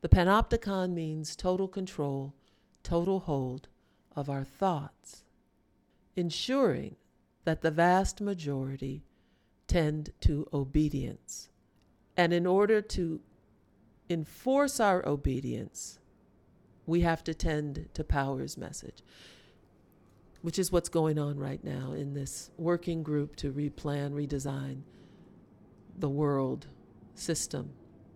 The panopticon means total control, total hold of our thoughts, ensuring that the vast majority tend to obedience. And in order to enforce our obedience, we have to tend to power's message, which is what's going on right now in this working group to replan, redesign the world system.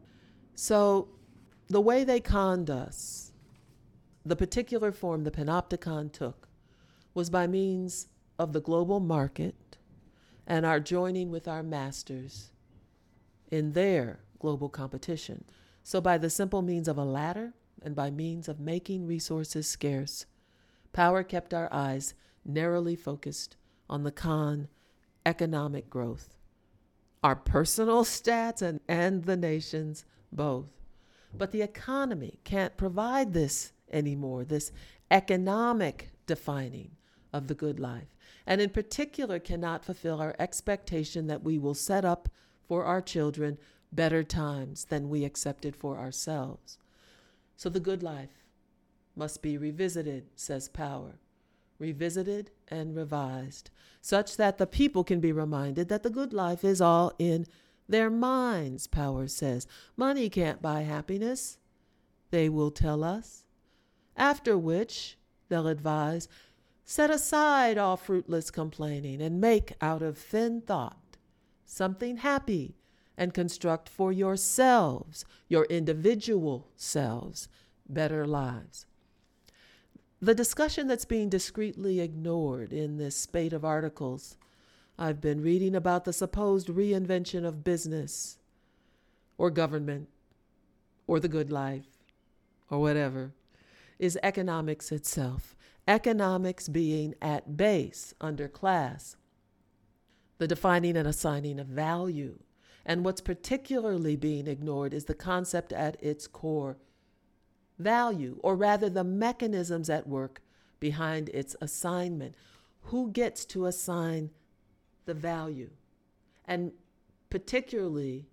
So the way they conned us, the particular form the panopticon took, was by means of the global market and our joining with our masters in their global competition. So by the simple means of a ladder and by means of making resources scarce, power kept our eyes narrowly focused on the con economic growth, our personal stats and the nation's both. But the economy can't provide this anymore, this economic defining of the good life, and in particular cannot fulfill our expectation that we will set up for our children better times than we accepted for ourselves. So the good life must be revisited, says power, revisited and revised, such that the people can be reminded that the good life is all in their minds, power says. Money can't buy happiness, they will tell us. After which, they'll advise, set aside all fruitless complaining and make out of thin thought something happy and construct for yourselves, your individual selves, better lives. The discussion that's being discreetly ignored in this spate of articles I've been reading about the supposed reinvention of business or government or the good life or whatever is economics itself. Economics being at base under class, the defining and assigning of value. And what's particularly being ignored is the concept at its core, value, or rather the mechanisms at work behind its assignment. Who gets to assign the value? And particularly,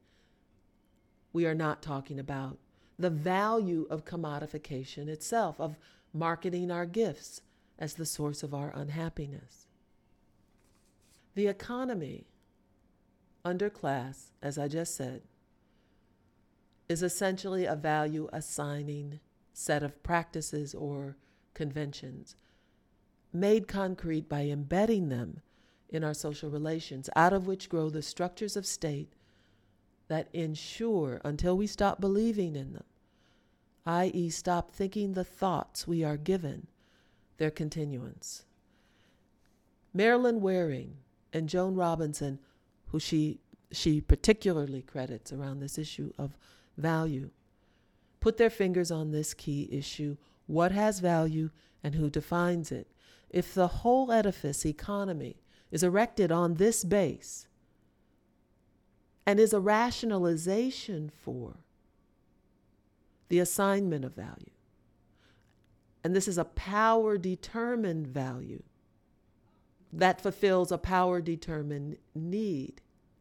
we are not talking about the value of commodification itself, of marketing our gifts as the source of our unhappiness. The economy, under class, as I just said, is essentially a value assigning set of practices or conventions made concrete by embedding them in our social relations, out of which grow the structures of state that ensure, until we stop believing in them, i.e. stop thinking the thoughts we are given, their continuance. Marilyn Waring and Joan Robinson, who she particularly credits around this issue of value, put their fingers on this key issue: what has value and who defines it? If the whole edifice, economy, is erected on this base and is a rationalization for the assignment of value, and this is a power-determined value that fulfills a power-determined need,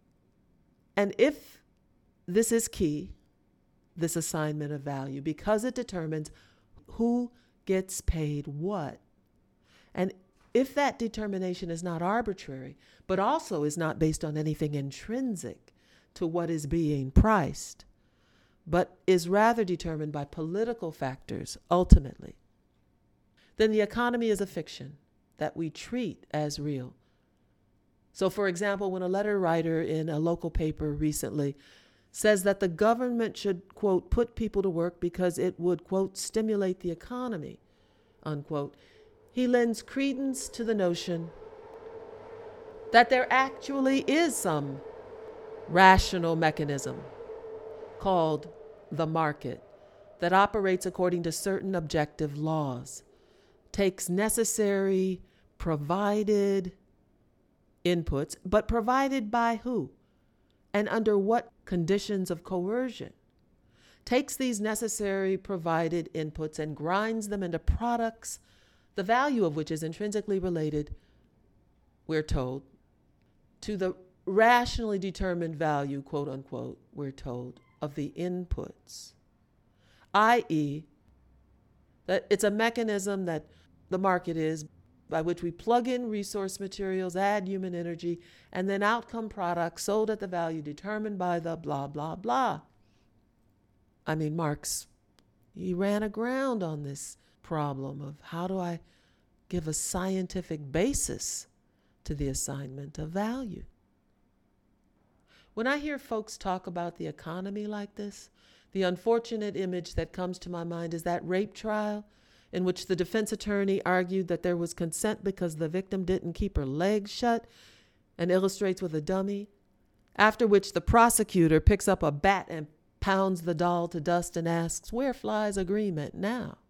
and if this is key, this assignment of value, because it determines who gets paid what, and if that determination is not arbitrary, but also is not based on anything intrinsic to what is being priced, but is rather determined by political factors ultimately, then the economy is a fiction that we treat as real. So, for example, when a letter writer in a local paper recently says that the government should, quote, put people to work because it would, quote, stimulate the economy, unquote, he lends credence to the notion that there actually is some rational mechanism called the market that operates according to certain objective laws, takes necessary provided inputs, but provided by who and under what conditions of coercion, takes these necessary provided inputs and grinds them into products, the value of which is intrinsically related, we're told, to the rationally determined value, quote unquote, we're told, of the inputs. i.e., that it's a mechanism that the market is by which we plug in resource materials, add human energy, and then out come products sold at the value determined by the blah, blah, blah. I mean, Marx, he ran aground on this problem of how do I give a scientific basis to the assignment of value. When I hear folks talk about the economy like this, the unfortunate image that comes to my mind is that rape trial in which the defense attorney argued that there was consent because the victim didn't keep her legs shut, and illustrates with a dummy, after which the prosecutor picks up a bat and pounds the doll to dust and asks, "Where flies agreement now?"